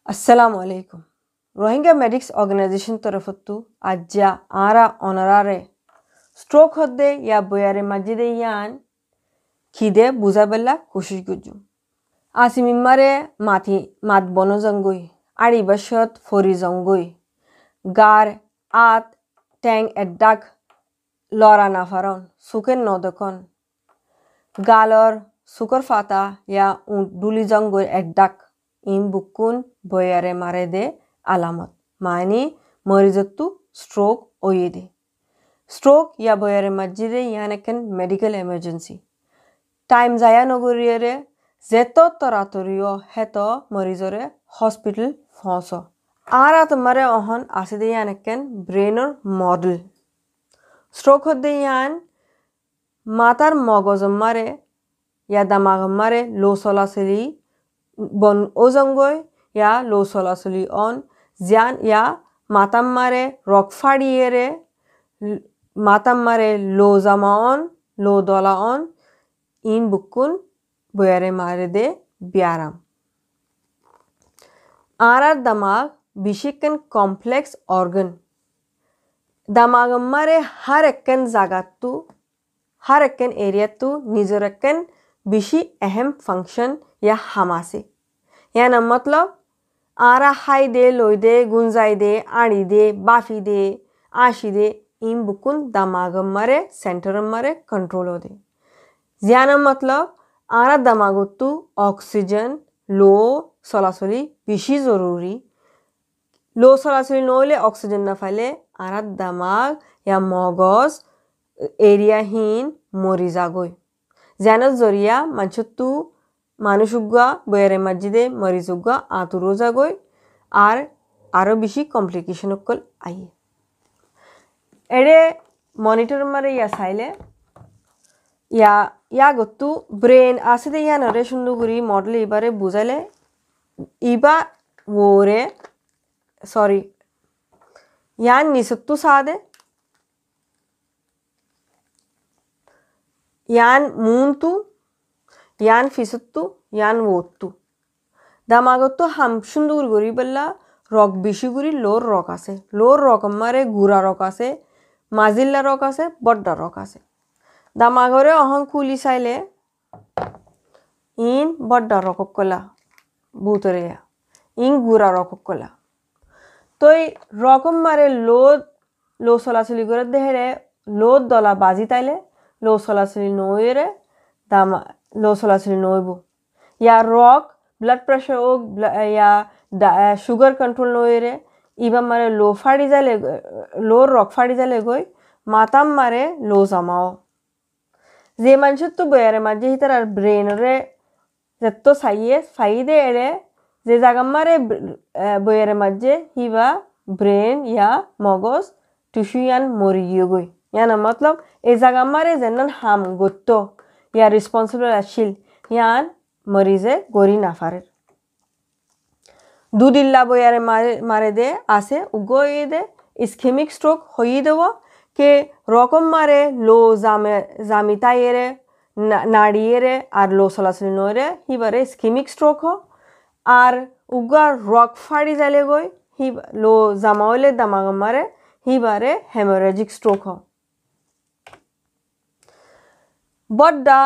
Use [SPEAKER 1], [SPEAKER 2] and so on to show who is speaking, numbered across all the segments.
[SPEAKER 1] Assalamu alaikum. Rohingya Medics Organization तरफतु आज्या आरा ऑनरारे stroke होद्दे या बोयारे मस्जिदे यान खिदे बुझाबेला कोशिश गुजु आसिमिमारे मात बनो जंगुई आड़ी बशत फोरी जंगुई गार आत टैंग एड्डाक लॉरा नाफारन सुकेन नोदकन गालर सुकर फाता या डुली जंगुई एड्डाक इन बुक्कुन बोयारे मारे दे आलामत मानी मरीजत्तु स्ट्रोक ओये स्ट्रोक या बोयारे मस्जिदे यानेकन मेडिकल इमरजेंसी टाइम जाया नगरियरे जेतो तरातरियो हेतो मरीजरे हॉस्पिटल फौसो आरा तुम्हारे ओहन आसिदे यानेकन ब्रेनर मॉडल स्ट्रोक होदे यान मातार मगज मारे या दमाग मारे लो सोलासली बन ओजंगोय या लो सोलासली ऑन ज्यान या मातम मारे रॉक फाड़ियरे मातम मारे लो जमा on low Dola on in बुक्कुन बोयारे मारे दे ब्याराम आरार दमाग बिशिकन कॉम्प्लेक्स ऑर्गन दमाग मारे हर एक्कन जागातु हर एक्कन एरियातु निजरक्कन बिशी अहम फंक्शन या हमासे याना मतलब आरा हाई दे लोई दे गुंजाई दे आड़ी दे बाफी दे आशी दे इन बुकुन दमाग मारे सेंटर मारे कंट्रोल हो दे ज्याना मतलब आरा दमागोत्तु ऑक्सीजन लो सोलासली बिशी जरूरी लो सोलासली नोले ऑक्सीजन न फाले आरा दमाग या मगज एरिया हीन मरी जागोय ज्याना जरिया मंचुत्तु मानुषुगा बोयारे मस्जिदे मरीजुगा आतुरो जागोय आरो बिशी कॉम्प्लिकेशन कल आइए एडे मॉनिटर मारे या साइले या गोत्तु ब्रेन आसिदे या नरे सुंदुगुरी मॉडल इबारे बुझाले इबा वोरे सॉरी यान निसत्तु सादे यान मूंतु यान फिसत्तु यान वोत्तु दामागत्तु हम सुंदुर गुरी बल्ला रॉक बिशी गुरी लोर रॉक आसे लोर रॉक मारे गुरा रॉक आसे माजिल्ला रॉक आसे बड्डा रॉक आसे दामागरे अहं कुली साइले इन बड्डा रॉक कला भूतरे इन गुरा रॉक कला तो रॉक मारे लो सोलासली करे देहरे लो दला बाजी ताइले लो सोलासली नोयरे दामा लो सोलासली नोयबो या रॉक ब्लड प्रेशर ओ या शुगर कंट्रोल नोयरे इबा मारे लो फाड़ी जाले लो रॉक फाड़ी जाले गोय माताम मारे लो जमाओ जे मानशुत्तु बोयारे माजे हितर ब्रेन रे जत्तो साइये फाइदे एरे जे जागा मारे बोयारे माजे हिबा ब्रेन या मगज टिश्यू यान मरी गियो गोय याना मतलब ए जागा मारे जेनन हाम गोत्तो या रिस्पॉन्सिबल आशिल यान मरीजे गोरी नाफारे दुदिल्ला बोयारे मारे दे आसे उगो ये दे इस्केमिक स्ट्रोक होई देवो के रकम मारे लो जामिता येरे नाड़ी येरे आर लो सोलासली नोरे हिबारे इस्केमिक स्ट्रोक हो आर उगा रॉक फाड़ी जाले गोय हि लो जामावले दमाग मारे हिबारे हेमोरेजिक स्ट्रोक हो बड्डा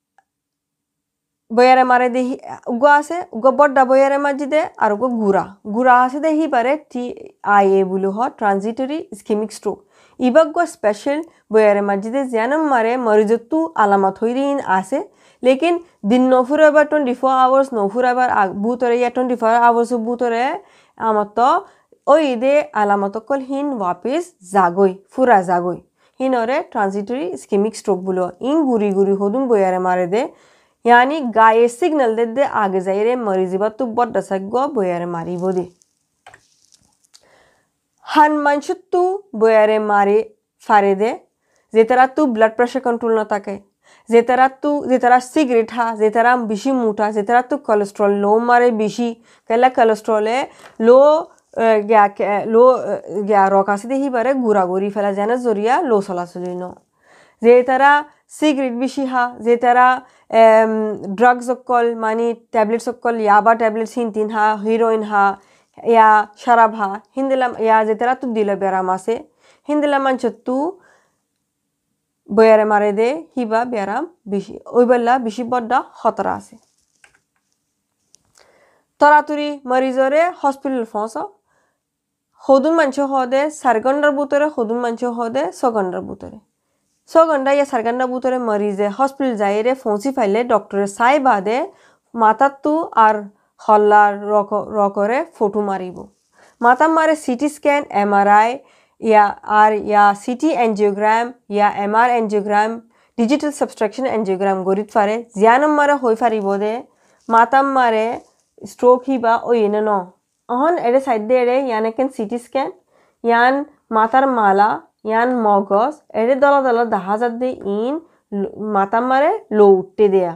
[SPEAKER 1] बोयारे मारे दे उगो आसे उगो बड्डा बोयारे मस्जिदे और उगो गुरा आसे दे ही बारे TIA बुलो हो ट्रांजिटरी इस्केमिक स्ट्रोक इबगो स्पेशल बोयारे मस्जिदे ज्यानम मारे मरीजत्तु आलामत होई दिन आसे लेकिन दिन नफुर एबार 24 आवर्स नफुर एबार बुतरे या 24 आवर्स बुतरे आमतो ओई दे आलामत कल हिन वापिस जागोय फुरा जागोय हिनरे ट्रांजिटरी इस्केमिक स्ट्रोक बुलो इन गुरी होदुन बोयारे मारे दे यानी गाये सिग्नल दे दे आगे जाइरे मरीजी बातु बड्डा सग्गो बोयारे मारी बोदे हन मंशुत्तु बोयारे मारे फारे दे जेतरा तू ब्लड प्रेशर कंट्रोल न ताके जेतरा सिगरेट हा जेतरा बिशी मुठा जेतरा तू कोलेस्ट्रॉल लो मारे बिशी केला कोलेस्ट्रॉल है लो गया रोकासी दे ही बारे गुरा गोरी फेला जाना जोरिया लो सोलासली नो जेतरा सिगरेट बिशी हा जेतरा ड्रग्स अक्कल मानी टैबलेट्स अक्कल याबा टैबलेट्स हिन तीन हा हीरोइन हा या शराभा हिंदिला या जेतेरा तू दिल बेराम আছে হিন্দিলা মানুষ তু বয়ারে মারে দে হিবা বেরাম বেশি ওইবেলা বেশি বড্ডা খতরা আছে তরাতুরি মরিজরে হসপিটাল ফস হদুন মানুষ হদে 4 ঘন্টার ভিতরে হদুন মানুষ হদে 6 ঘন্টার ভিতরে 6 ঘন্টা या 4 ঘন্টার ভিতরে মরিজে হসপিটাল যাইরে ফোঁসি ফাইলে ডক্টরে সাই বাদে মাথার তু আর হল্লার রকরে ফটো মারিব মাথা মারে সিটি স্ক্যান এমআরআই या সিটি এনজিওগ্রাম या MR angiogram digital subtraction angiogram গরিত পারে জিয়ানম মারে হই ফারিব দে মাতাম মারে স্ট্রোক হিবা ও ইনে ন অহন এরে সাইড দে এরে ইয়ানেকেন সিটি স্ক্যান ইয়ান মাতার মালা ইয়ান মগজ এরে দলা দলা দেখা যাত দে ইন মাতাম মারে লো উঠতে দেয়া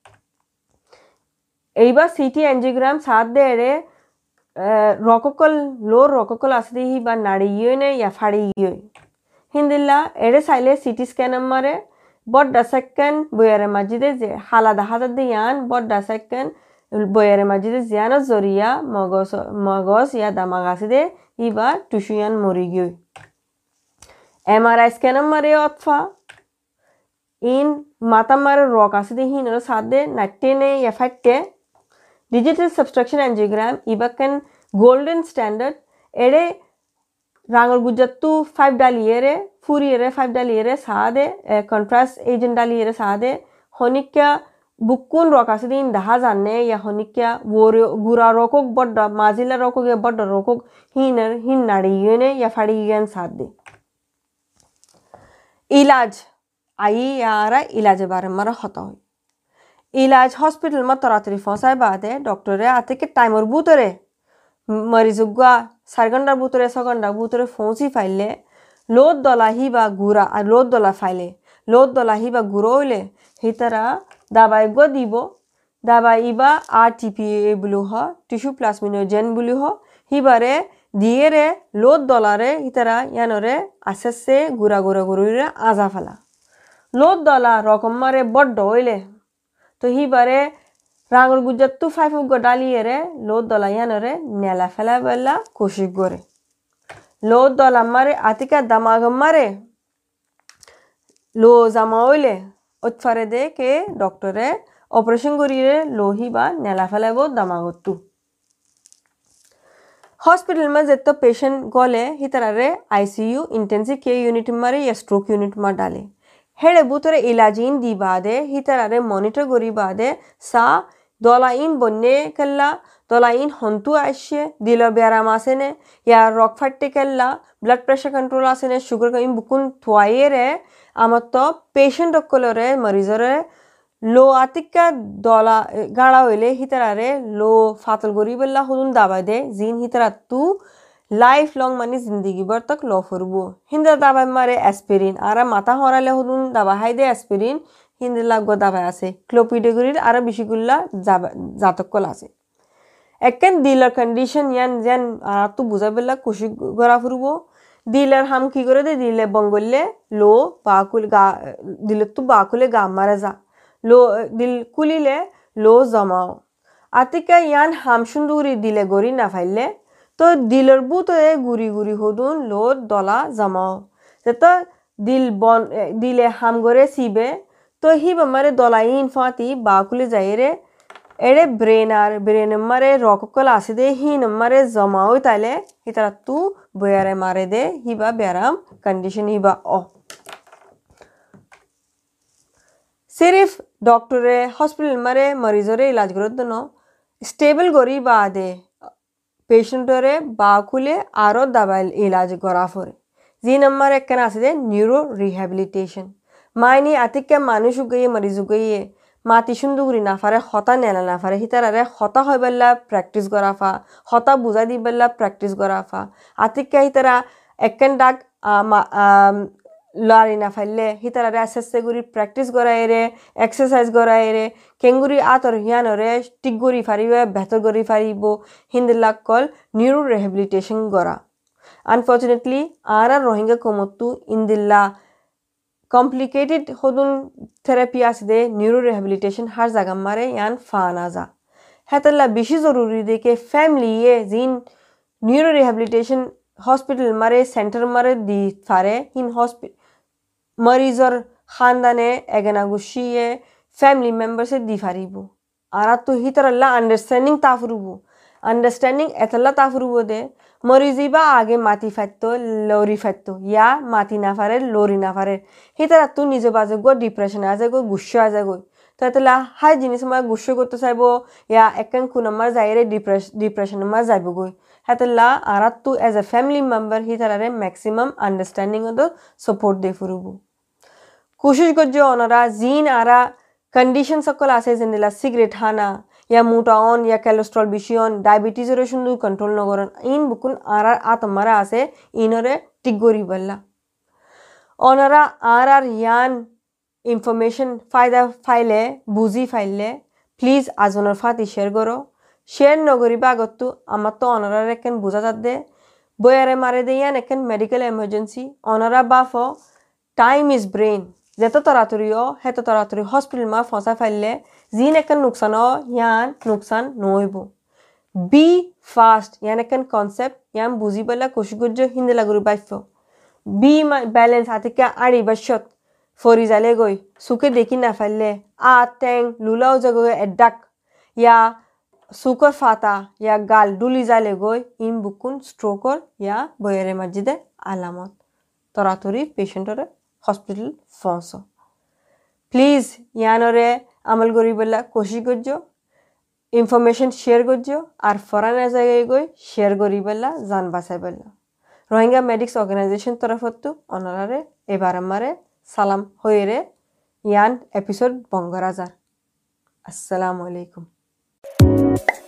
[SPEAKER 1] এইবার সিটি এনজিওগ্রাম সাথ দে এরে রককল লোর রককল আছে দি বা নাড়ি ইয়ে নে ইয়া ফাড়ি ইয়ে হিন্দিল্লা এরে সাইলে সিটি স্ক্যান মারে বড্ডা সেকেন্ড বয়ারে মাজিদে যে হালা দেখা যাত দে ইয়ান বড্ডা সেকেন্ড বয়ারে মাজিদে জিয়ানো জরিয়া মগজ ইয়া দামাগ আছে দে ইবা টুসুয়ান মরি গিয়ে এমআরআই স্ক্যান মারে অথফা ইন মাতা মারে রক আছে দে হিন সাথ দে নাট্টে নে ইয়া ফাট্টে ডিজিটাল সাবস্ট্রাকশন এনজিওগ্রাম ইবাকেন গোল্ডেন স্ট্যান্ডার্ড এরে রাঙর গুজরাতু 5 ডালিয়েরে ফুরিয়েরে 5 ডালিয়েরে সাদে কন্ট্রাস্ট এজেন্ট ডালিয়েরে সাদে হনিকা বুকুন রক আছে দিন দেখা জানে ইয়া হনিকা গুরা রকক বড্ডা মাজিলা রকক ইয়া বড্ডা রকক হিন নাড়ি ইয়েনে ইয়া ফাড়ি ইয়েন সাদে इलाज आई यारा इलाज बारे मरा होता हो इलाज हॉस्पिटल में तरातरी फंसाए बाद है डॉक्टर आते के टाइमर बूतरे मरीज गुआ 4 घंटा बूतरे 6 घंटा बूतरे फंसी फाइले लोद दला ही बा गुरा लोद दला फाइले लोद दला ही बा गुरो ले ही तरह दवाई गो दीबो दवाई इबा आरटीपीए ब्लू हो टिश्यू प्लाज्मिनोजेन ब्लू हो ही बारे दिए रे लोद दलारे ही तरह यानरे आसे से गुरा गुरा गुरुरे आजा फला लोद दला रकम मारे बड्डो होइले तो ही बारे रांगर गुजत तू 5 गो डालिए रे लोद दला यानरे नेला फला बेला कोशिश गोरे लोद दला मारे आतिका दमाग मारे लो जमा होइले उत्फारे दे के डॉक्टरे ऑपरेशन करिए लोही बा नेला फला वो दमागतु हॉस्पिटल में जब पेशेंट गले ही तरह रे आईसीयू इंटेंसिव केयर यूनिट मारे या स्ट्रोक यूनिट में डाले हेडे बुतरे इलाजीन दी बादे ही तरह रे मॉनिटर करी बादे सा दलाइन बनने कल्ला दलाइन हंतु आशे दिल ब्याराम आसेने या रॉक फट्टे कल्ला ब्लड प्रेशर कंट्रोल आसेने शुगर का इन बुकुन थवाये रे आमत्तो पेशेंट रखले मरीजरे लो आतिका दला गाड़ा होइले ही तरह रे लो फातल गोरी बल्ला हुदुन दाबाय दे जिन ही तरह तू लाइफ लॉन्ग मानी जिंदगी भर तक लो फरबो हिंदा दाबाय मारे एस्पिरिन आरा माथा हराले हुदुन दाबा हाय दे एस्पिरिन हिंदी लागो दाबाय আছে ক্লোপিডোগ্রির আরা বেশিগুলা জাতকল আছে একন দিলার কন্ডিশন ইয়ান জান আর তো বুঝাবেলা খুশি গরা ফুরবো দিলার হাম কি করে দে দিলে বঙ্গলে লো বাকুল গা দিলে তো বাকুলে গা মারা যা लो दिल कुलिले लो जमाओ आतिका यान हाम सुंदूरी दिले गोरी ना फाइले तो दिलर बुतो ए गुरी गुरी होदुन लो दला जमाओ जता दिल बन दिले हाम गोरे सीबे तो ही बमारे दला इन फाती बाकुले जाइरे एड़े ब्रेन मारे रॉककल आसे दे ही नमारे जमाओ ताले ही तरह तू बयारे मारे दे ही बा ब्याराम कंडीशन ही बा ओ सिर्फ डॉक्टरे हॉस्पिटल मारे मरीजरे इलाज करत न स्टेबल गरी बादे पेशेंटरे बाकुले आरो दवाई इलाज करा फरे जी नंबर एक कना आसे न्यूरो रिहैबिलिटेशन मायनी आतिके मानुष गई मरीज गई माती सुंदुगरी ना फारे हता नेला ना फारे हितारे हता होय बल्ला प्रैक्टिस करा फा हता बुझा दी बल्ला प्रैक्टिस करा फा आतिके हितारा एकन डाक लारी ना फाइले ही तरह एसेस गुरी प्रैक्टिस कराए रे एक्सरसाइज कराए रे केंगुरी आतर हियान रे टिक गुरी फारिबे बेहतर गुरी फारिबो हिंदिला कल न्यूरो रिहैबिलिटेशन गरा अनफॉर्चुनेटली आरा रोहिंग्या कोमत्तु इंदिला कॉम्प्लिकेटेड होदुन थेरेपी आसदे न्यूरो रिहैबिलिटेशन हर जगह मारे यान फाना जा हेतला बिशी जरूरी दे के फैमिली ये जिन न्यूरो रिहेबिलिटेशन हॉस्पिटल मारे सेंटर मारे दी थारे हिन हॉस्पिटल मरीज और खानदाने एगना गुशिये फैमिली मेंबर से दी फारीबो आरा तो ही तरह अंडरस्टैंडिंग ताफरुबो अंडरस्टैंडिंग एतला ताफरुबो दे मरीजीबा आगे माती फैत्तो लोरी फैत्तो या माती ना फारे लोरी ना फारे ही तरह तू निजे बाजे गो डिप्रेशन आ जागो गुस्सा आ जागो तो एतला हाय जिनिस मा गुस्सा करते साइबो या एकन कुनम्मा जाइरे डिप्रेशन मा जाइबो गो एतला आरा तू एज अ फैमिली मेंबर ही तरह रे मैक्सिमम अंडरस्टैंडिंग दो सपोर्ट दे फुरुबो कोशिश करजो ओनरा जीन आरा कंडीशन सकल आसे जिंदला सिगरेट हाना या मोटा ऑन या कोलेस्ट्रॉल बिशियन डायबिटीज रे शुंदु कंट्रोल नगरन इन बुकुन आरार आतमारा आसे इनरे टिगोरी बल्ला ओनरा आरार यान इंफॉर्मेशन फायदा फाइले बुझी फाइले प्लीज आजोनर फाती शेयर करो शेयर नगरी बागत्तु अमत्तो ओनरा रेकन बुझा जादे बोयारे मारे दे यान एकन मेडिकल इमरजेंसी ओनरा बाफो टाइम इज ब्रेन जेतो तरातुरियो हेतो तरातुरी हॉस्पिटल मा फसा फाइले जीन एकन नुकसान यान नुकसान नोइबो बी फास्ट यान एकन कॉन्सेप्ट यान बुझी बल्ला कोशिश हिंदी लागुरी बाइफो बी बैलेंस आते क्या आड़ी बशत फोरी जाले गोई सुके देखी ना फाइले आ टेंग लुलाव जगो एडक या सुकर फाता या गाल डुली जाले गोई इन बुकुन स्ट्रोकर या बोयरे मस्जिदे आलामत तरातुरी पेशेंटरे हॉस्पिटल फंसो प्लीज यानरे अमल करी बल्ला कोशिश करजो इनफरमेशन शेयर करजो और फराना जगह गई शेयर करी बल्ला जान बासाय बल्ला रोहिंग्या मेडिक्स ऑर्गेनाइजेशन तरफतो ओनारे एबार मारे सालाम होइरे यान एपिसोड बंगराजार अस्सलामु अलैकुम